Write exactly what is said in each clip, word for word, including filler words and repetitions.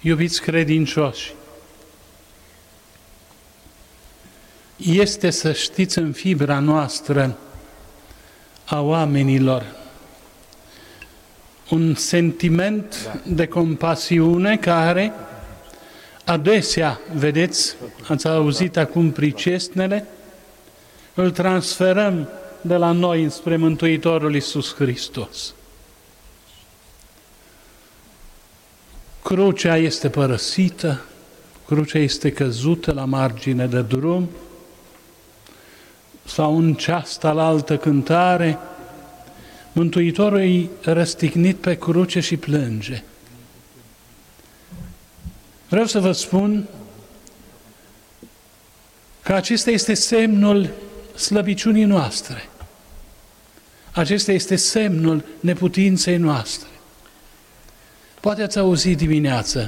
Iubiți credincioși, este, să știți, în fibra noastră a oamenilor un sentiment de compasiune care adesea, vedeți, ați auzit acum pricesnele, îl transferăm de la noi spre Mântuitorul Iisus Hristos. Crucea este părăsită, crucea este căzută la margine de drum, sau în ceasta la altă cântare, Mântuitorul e răstignit pe cruce și plânge. Vreau să vă spun că acesta este semnul slăbiciunii noastre. Acesta este semnul neputinței noastre. Poate ați auzit dimineață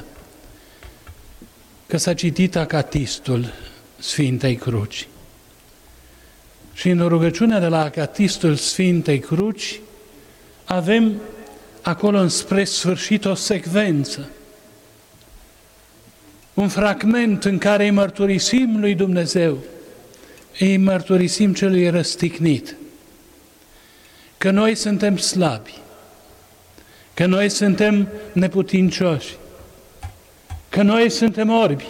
că s-a citit acatistul Sfintei Cruci. Și în rugăciunea de la acatistul Sfintei Cruci avem acolo înspre sfârșit o secvență, un fragment în care îi mărturisim lui Dumnezeu, îi mărturisim celui răstignit, că noi suntem slabi, că noi suntem neputincioși, că noi suntem orbi,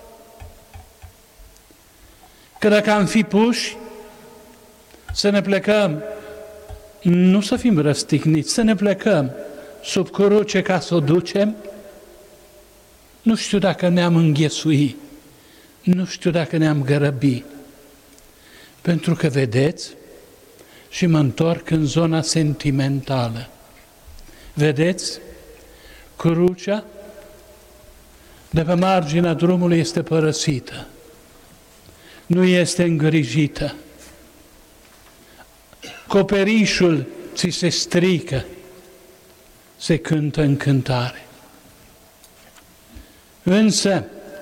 că dacă am fi puși să ne plecăm, nu să fim răstigniți, să ne plecăm sub cruce ca să o ducem, nu știu dacă ne-am înghesui, nu știu dacă ne-am grăbi. Pentru că, vedeți, și mă întorc în zona sentimentală, vedeți, crucea de pe marginea drumului este părăsită, nu este îngrijită. Coperișul ți se strică, se cântă în cântare. Însă,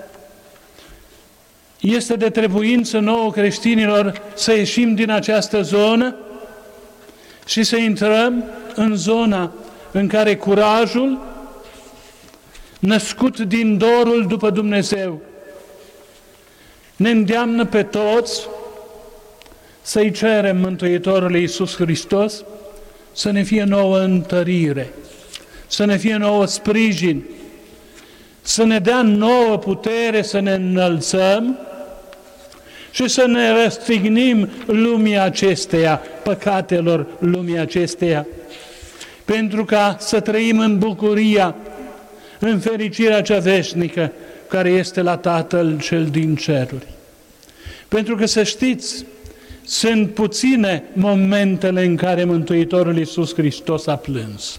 este de trebuință nouă creștinilor să ieșim din această zonă și să intrăm în zona în care curajul, născut din dorul după Dumnezeu, ne îndeamnă pe toți să-i cerem Mântuitorului Iisus Hristos să ne fie nouă întărire, să ne fie nouă sprijin, să ne dea nouă putere să ne înălțăm și să ne răstignim lumii acesteia, păcatelor lumii acesteia, pentru ca să trăim în bucuria, în fericirea cea veșnică, care este la Tatăl cel din ceruri. Pentru că, să știți, sunt puține momentele în care Mântuitorul Iisus Hristos a plâns.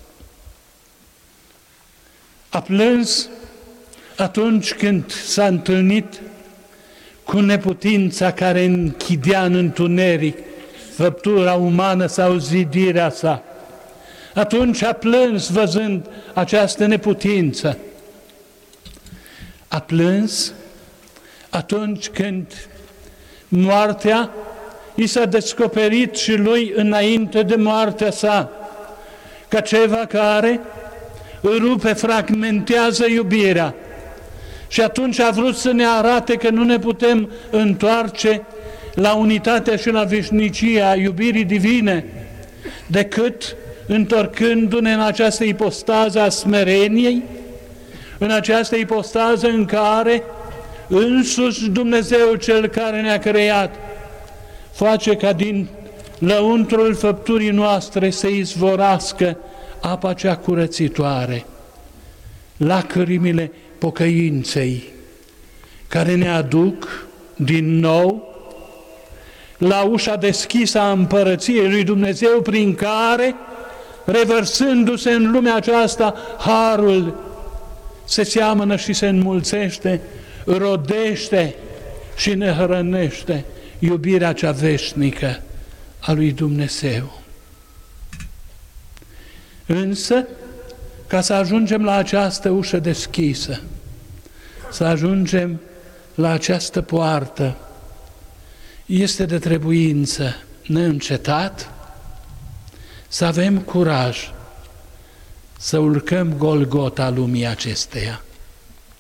A plâns atunci când s-a întâlnit cu neputința care închidea în întuneric făptura umană sau zidirea sa. Atunci a plâns văzând această neputință. A plâns atunci când moartea i s-a descoperit și lui înainte de moartea sa, ca ceva care rupe, fragmentează iubirea. Și atunci a vrut să ne arate că nu ne putem întoarce la unitatea și la veșnicia iubirii divine, decât întorcându-ne în această ipostază a smereniei, în această ipostază în care însuși Dumnezeu, Cel care ne-a creat, face ca din lăuntrul făpturii noastre să izvorască apa cea curățitoare, lacrimile pocăinței, care ne aduc din nou la ușa deschisă a împărăției lui Dumnezeu, prin care, revărsându-se în lumea aceasta, harul se seamănă și se înmulțește, rodește și ne hrănește iubirea cea veșnică a lui Dumnezeu. Însă, ca să ajungem la această ușă deschisă, să ajungem la această poartă, este de trebuință neîncetat să avem curaj să urcăm Golgota lumii acesteia.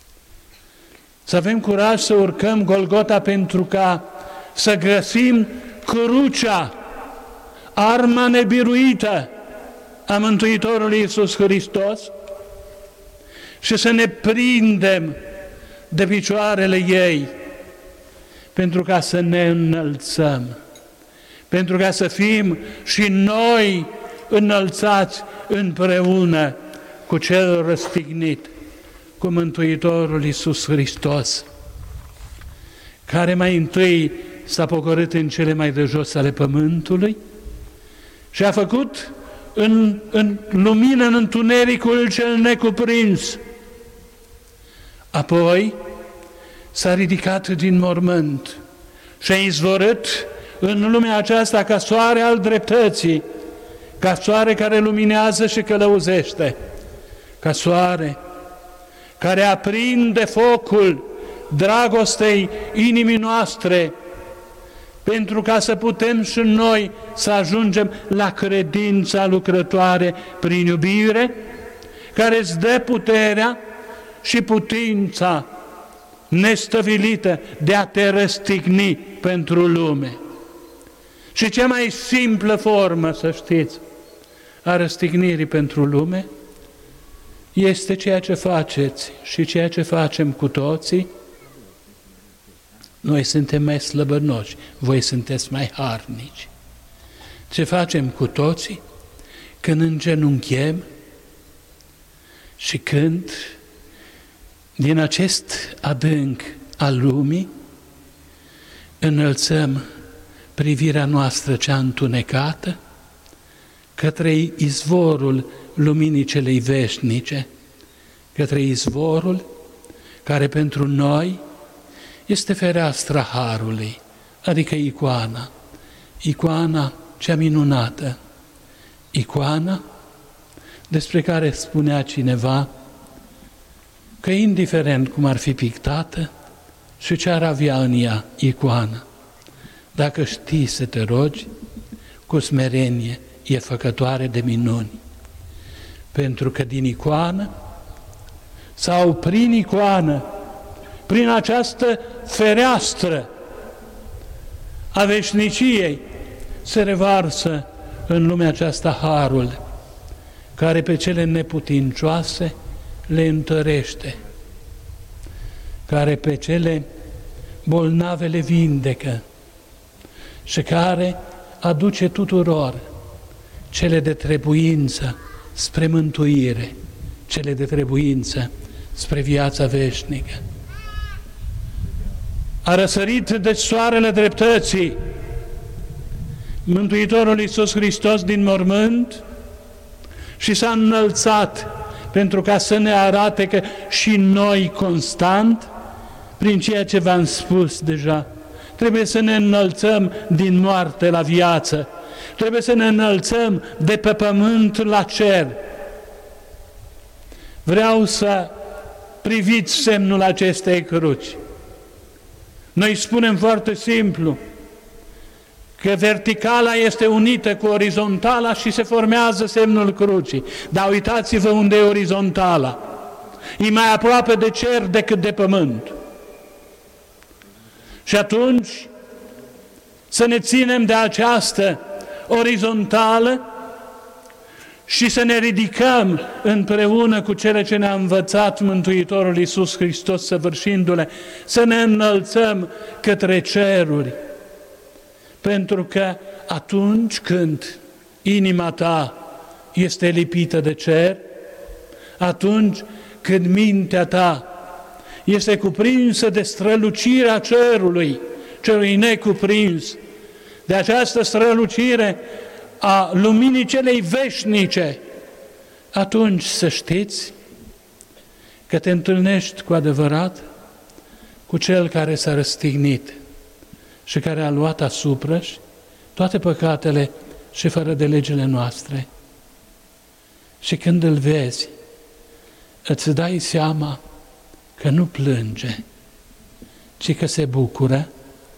Să avem curaj să urcăm Golgota pentru ca să găsim crucea, arma nebiruită a Mântuitorului Iisus Hristos și să ne prindem de picioarele ei pentru ca să ne înălțăm, pentru ca să fim și noi înălțați împreună cu Cel răstignit, cu Mântuitorul Iisus Hristos, care mai întâi s-a pogorât în cele mai de jos ale pământului și a făcut în, în lumină, în întunericul cel necuprins. Apoi s-a ridicat din mormânt și a izvorât în lumea aceasta ca soare al dreptății, ca soare care luminează și călăuzește, ca soare care aprinde focul dragostei inimii noastre, pentru ca să putem și noi să ajungem la credința lucrătoare prin iubire, care îți dă puterea și putința nestăvilită de a te răstigni pentru lume. Și cea mai simplă formă, să știți, a răstignirii pentru lume este ceea ce faceți și ceea ce facem cu toții. Noi suntem mai slăbănoși, voi sunteți mai harnici. Ce facem cu toții când îngenunchem și când din acest adânc al lumii înălțăm privirea noastră cea întunecată către izvorul luminii celei veșnice, către izvorul care pentru noi este fereastra Harului, adică icoana, icoana cea minunată, icoana despre care spunea cineva că indiferent cum ar fi pictată și ce ar avea în ea icoana, dacă știi să te rogi, cu smerenie e făcătoare de minuni. Pentru că din icoană sau prin icoană, prin această fereastră a veșniciei, se revarsă în lumea aceasta harul, care pe cele neputincioase le întărește, care pe cele bolnave le vindecă și care aduce tuturor cele de trebuință spre mântuire, cele de trebuință spre viața veșnică. A răsărit de soarele dreptății Mântuitorul Iisus Hristos din mormânt și s-a înălțat pentru ca să ne arate că și noi constant, prin ceea ce v-am spus deja, trebuie să ne înălțăm din moarte la viață, trebuie să ne înălțăm de pe pământ la cer. Vreau să priviți semnul acestei cruci. Noi spunem foarte simplu că verticala este unită cu orizontala și se formează semnul crucii. Dar uitați-vă unde e orizontala. E mai aproape de cer decât de pământ. Și atunci să ne ținem de această orizontală și să ne ridicăm împreună cu cele ce ne-a învățat Mântuitorul Iisus Hristos săvârșindu-le, să ne înălțăm către ceruri. Pentru că atunci când inima ta este lipită de cer, atunci când mintea ta este cuprinsă de strălucirea cerului, celui necuprins, de această strălucire a luminii celei veșnice, atunci să știți că te întâlnești cu adevărat cu Cel care s-a răstignit și care a luat asupra-și toate păcatele și fără de legile noastre. Și când îl vezi, îți dai seama că nu plânge, ci că se bucură,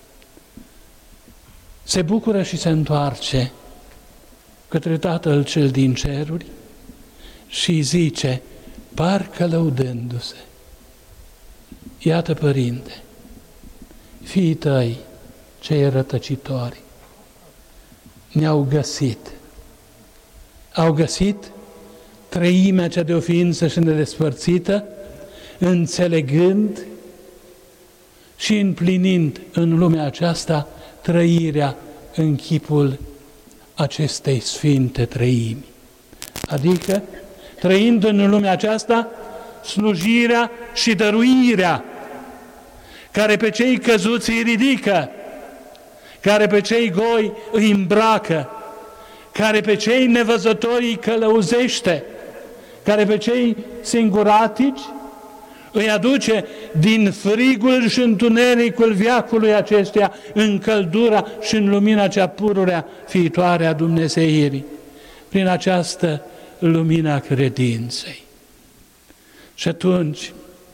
se bucură și se întoarce către Tatăl cel din ceruri și zice, parcă lăudându-se: Iată, Părinte, fiii tăi, cei rătăcitori, ne-au găsit. Au găsit treimea cea de o ființă și nedespărțită, înțelegând și împlinind în lumea aceasta trăirea în chipul acestei sfinte trăimi. Adică, trăind în lumea aceasta, slujirea și dăruirea, care pe cei căzuți îi ridică, care pe cei goi îi îmbracă, care pe cei nevăzători îi călăuzește, care pe cei singuratici îi aduce din frigul și întunericul veacului acestuia în căldura și în lumina cea pururea fiitoare a Dumnezeirii, prin această lumina credinței. Și atunci,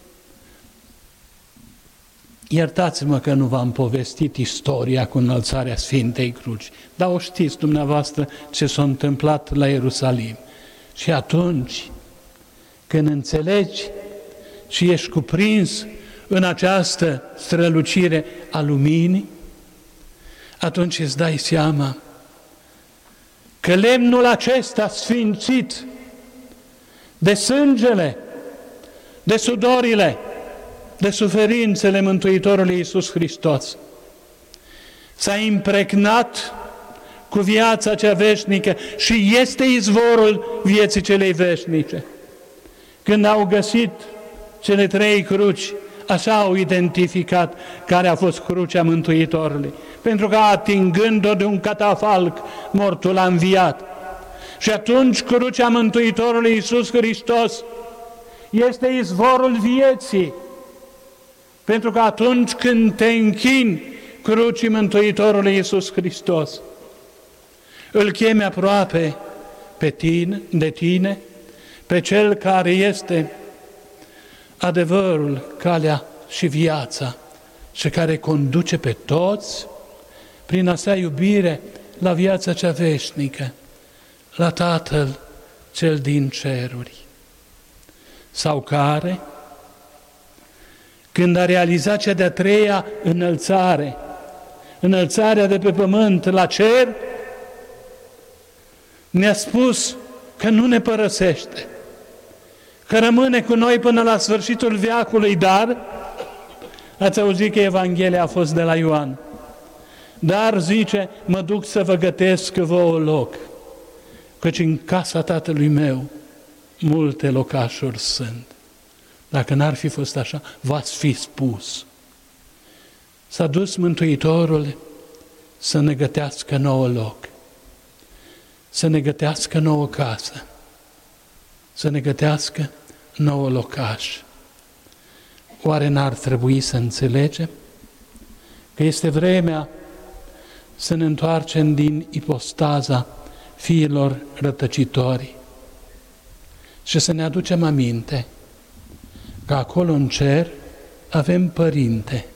iertați-mă că nu v-am povestit istoria cu înălțarea Sfintei Cruci, dar o știți dumneavoastră ce s-a întâmplat la Ierusalim. Și atunci, când înțelegi și ești cuprins în această strălucire a luminii, atunci îți dai seama că lemnul acesta sfințit de sângele, de sudorile, de suferințele Mântuitorului Iisus Hristos s-a impregnat cu viața cea veșnică și este izvorul vieții celei veșnice. Când au găsit cele trei cruci, așa au identificat care a fost crucea Mântuitorului. Pentru că atingând-o de un catafalc, mortul a înviat. Și atunci crucea Mântuitorului Iisus Hristos este izvorul vieții. Pentru că atunci când te închini crucii Mântuitorului Iisus Hristos, îl chemi aproape pe tine, de tine, pe Cel care este adevărul, calea și viața și care conduce pe toți prin a sa iubire la viața cea veșnică, la Tatăl cel din ceruri. Sau care, când a realizat cea de-a treia înălțare, înălțarea de pe pământ la cer, ne-a spus că nu ne părăsește, că rămâne cu noi până la sfârșitul veacului, dar, ați auzit că Evanghelia a fost de la Ioan, dar zice, mă duc să vă gătesc vouă loc, căci în casa Tatălui meu multe locașuri sunt. Dacă n-ar fi fost așa, v-ați fi spus. S-a dus Mântuitorul să ne gătească nouă loc, să ne gătească nouă casă, să ne gătească nouă locaș. Oare n-ar trebui să înțelegem că este vremea să ne întoarcem din ipostaza fiilor rătăcitori și să ne aducem aminte că acolo în cer avem Părinte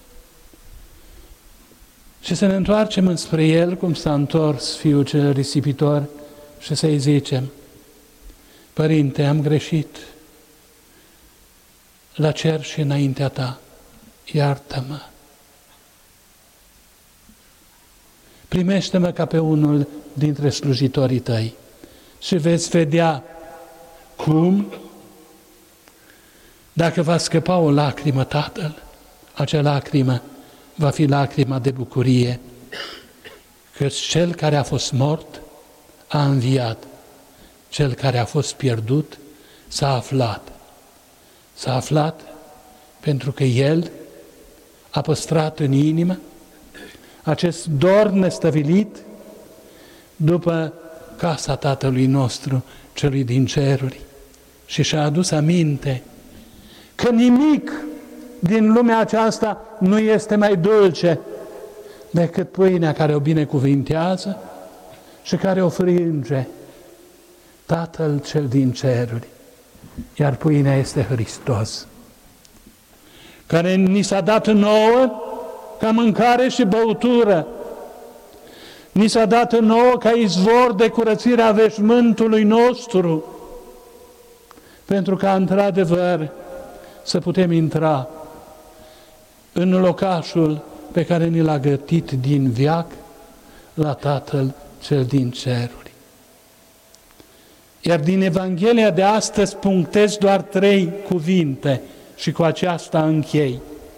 și să ne întoarcem înspre El, cum s-a întors Fiul cel risipitor, și să-i zicem, Părinte, am greșit la cer și înaintea Ta, iartă-mă. Primește-mă ca pe unul dintre slujitorii Tăi și veți vedea cum, dacă va scăpa o lacrimă Tatăl, acea lacrimă va fi lacrima de bucurie, că Cel care a fost mort a înviat, Cel care a fost pierdut s-a aflat. S-a aflat pentru că El a păstrat în inimă acest dor nestăvilit după casa Tatălui nostru, Celui din ceruri, și și-a adus aminte că nimic din lumea aceasta nu este mai dulce decât pâinea care o binecuvintează și care o frânge Tatăl cel din ceruri. Iar pâinea este Hristos, care ni s-a dat nouă ca mâncare și băutură. Ni s-a dat nouă ca izvor de curățire a veșmântului nostru, pentru ca într-adevăr să putem intra în locașul pe care ni l-a gătit din veac la Tatăl cel din ceruri. Iar din Evanghelia de astăzi punctez doar trei cuvinte și cu aceasta închei.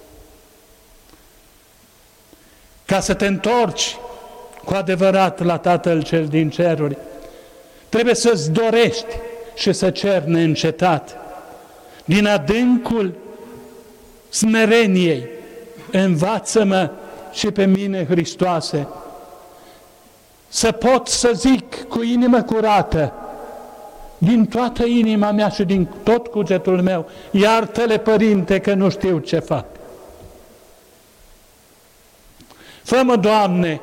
Ca să te întorci cu adevărat la Tatăl cel din ceruri, trebuie să-ți dorești și să ceri neîncetat. Din adâncul smereniei, învață-mă și pe mine, Hristoase, să pot să zic cu inimă curată, din toată inima mea și din tot cugetul meu, iartă-le, Părinte, că nu știu ce fac. Fă-mă, Doamne,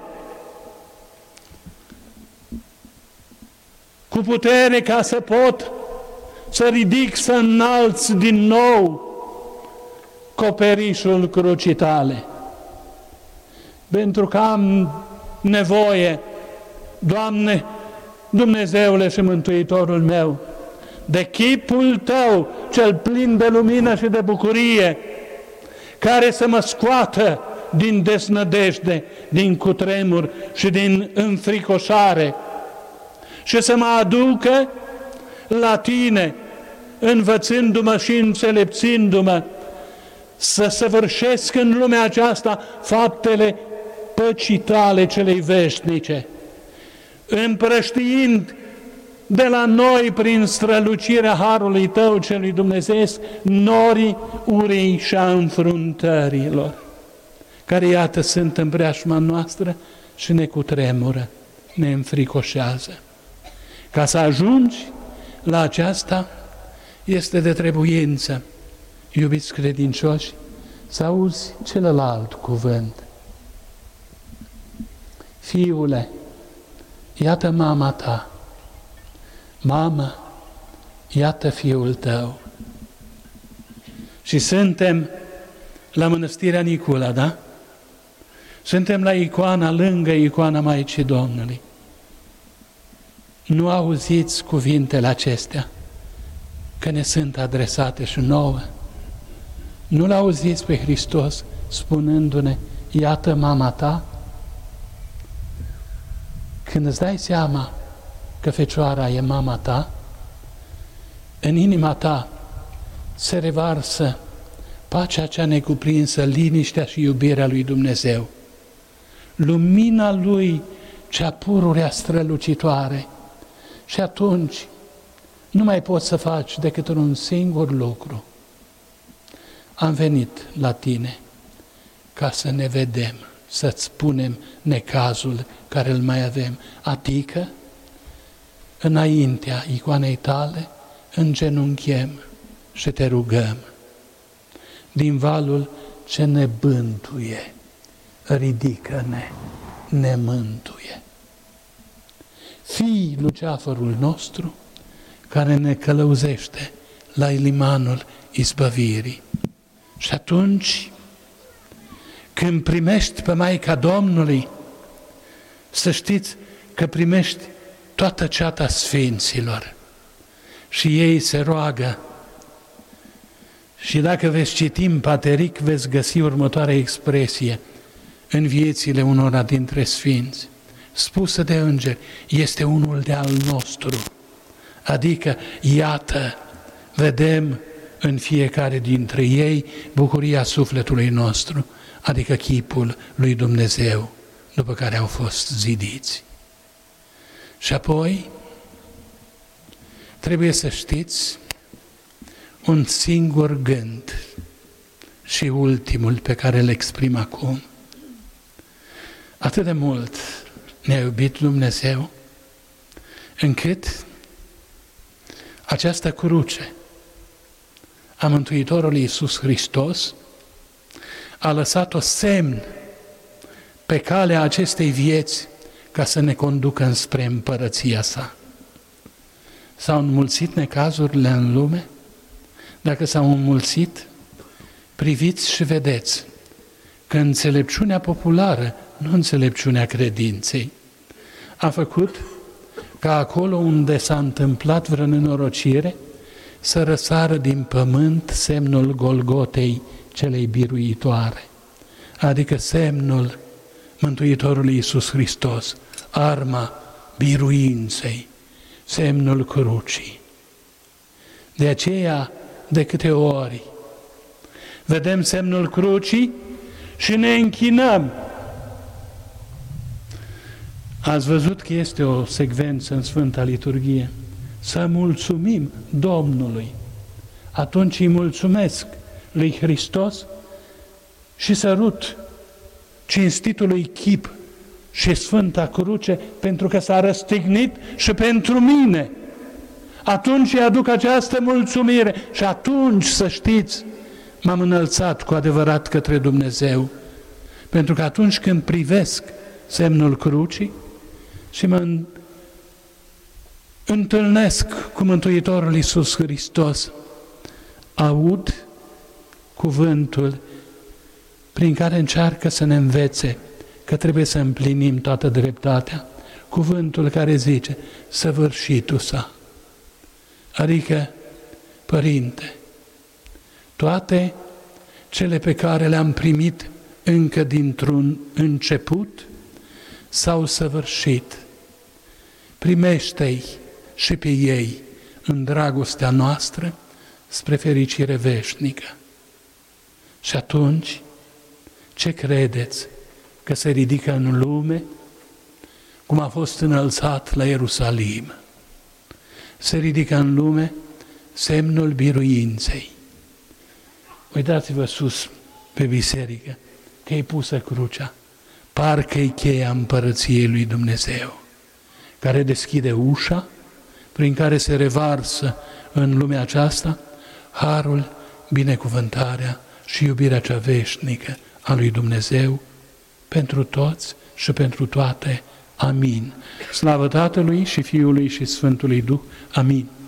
cu putere ca să pot să ridic, să înalț din nou coperișul crucii Tale. Pentru că am nevoie, Doamne, Dumnezeule și Mântuitorul meu, de chipul Tău, cel plin de lumină și de bucurie, care să mă scoată din desnădejde, din cutremur și din înfricoșare și să mă aducă la Tine, învățându-mă și înțelepțindu-mă, să săvârșesc în lumea aceasta faptele păcii Tale celei veșnice, împrăștiind de la noi, prin strălucirea Harului Tău celui dumnezeiesc, norii urii și a înfruntărilor, care, iată, sunt în preajma noastră și ne cutremură, ne înfricoșează. Ca să ajungi la aceasta, este de trebuință, iubiți credincioși, să auzi celălalt cuvânt. Fiule, iată mama ta, mamă, iată fiul tău. Și suntem la Mănăstirea Nicula, da? Suntem la icoana, lângă icoana Maicii Domnului. Nu auziți cuvintele acestea, că ne sunt adresate și nouă? Nu l-auziți pe Hristos spunându-ne, iată mama ta? Când îți dai seama că Fecioara e mama ta, în inima ta se revarsă pacea cea necuprinsă, liniștea și iubirea lui Dumnezeu. Lumina Lui, cea pururea strălucitoare. Și atunci nu mai poți să faci decât un singur lucru. Am venit la tine ca să ne vedem, să-ți spunem necazul care îl mai avem, adică înaintea icoanei tale îngenunchem și te rugăm. Din valul ce ne bântuie, ridică-ne, ne mântuie. Fii luceafărul nostru care ne călăuzește la limanul izbăvirii. Și atunci, când primești pe Maica Domnului, să știți că primești toată ceata sfinților și ei se roagă. Și dacă veți citi în Pateric, veți găsi următoarea expresie în viețile unora dintre sfinți, spusă de îngeri, este unul de al nostru. Adică, iată, vedem în fiecare dintre ei bucuria sufletului nostru, adică chipul lui Dumnezeu, după care au fost zidiți. Și apoi, trebuie să știți un singur gând și ultimul pe care îl exprim acum. Atât de mult ne-a iubit Dumnezeu, încât această cruce a Mântuitorului Iisus Hristos a lăsat-o semn pe calea acestei vieți ca să ne conducă înspre împărăția sa. S-au înmulțit necazurile în lume? Dacă s-au înmulțit, priviți și vedeți că înțelepciunea populară, nu înțelepciunea credinței, a făcut ca acolo unde s-a întâmplat vreo nenorocire să răsară din pământ semnul Golgotei celei biruitoare. adică semnul Mântuitorului Iisus Hristos, arma biruinței, semnul crucii. De aceea, de câte ori vedem semnul crucii și ne închinăm. Ați văzut că este o secvență în Sfânta Liturghie. Să mulțumim Domnului. Atunci îi mulțumesc lui Hristos și sărut cinstitului chip și Sfânta Cruce pentru că s-a răstignit și pentru mine. Atunci îi aduc această mulțumire și atunci, să știți, m-am înălțat cu adevărat către Dumnezeu. Pentru că atunci când privesc semnul crucii și mă întâlnesc cu Mântuitorul Iisus Hristos, aud cuvântul prin care încearcă să ne învețe că trebuie să împlinim toată dreptatea. Cuvântul care zice, săvârșitul sa. Adică, Părinte, toate cele pe care le-am primit încă dintr-un început s-au săvârșit. Primește-i și pe ei în dragostea noastră spre fericire veșnică. Și atunci, ce credeți că se ridică în lume, cum a fost înălțat la Ierusalim? Se ridică în lume semnul biruinței. Uitați-vă sus pe biserică, că e pusă crucea. Parcă-i cheia împărăției lui Dumnezeu, care deschide ușa, prin care se revarsă în lumea aceasta harul, binecuvântarea și iubirea cea veșnică a lui Dumnezeu pentru toți și pentru toate. Amin. Slavă Tatălui și Fiului și Sfântului Duh. Amin.